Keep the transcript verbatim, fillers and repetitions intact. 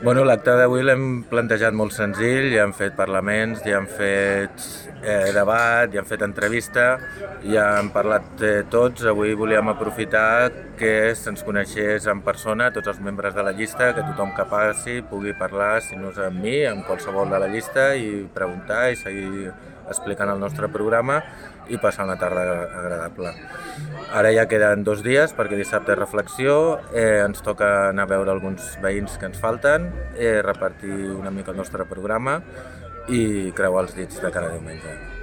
Bueno, l'acte d'avui l'hem plantejat molt senzill, ja hem fet parlaments, ja hem fet eh, debat, ja hem fet entrevista, ja hem parlat eh, tots. Avui volíem aprofitar que se'ns coneixés en persona, tots els membres de la llista, que tothom que passi pugui parlar, si no és amb mi, amb qualsevol de la llista, i preguntar i seguir explicant el nostre programa i passar una tarda agradable. Ara ja queden dos dies perquè dissabte és reflexió, eh, ens toca anar a veure alguns veïns que ens falten, eh, repartir una mica el nostre programa i creuar els dits de cada diumenge.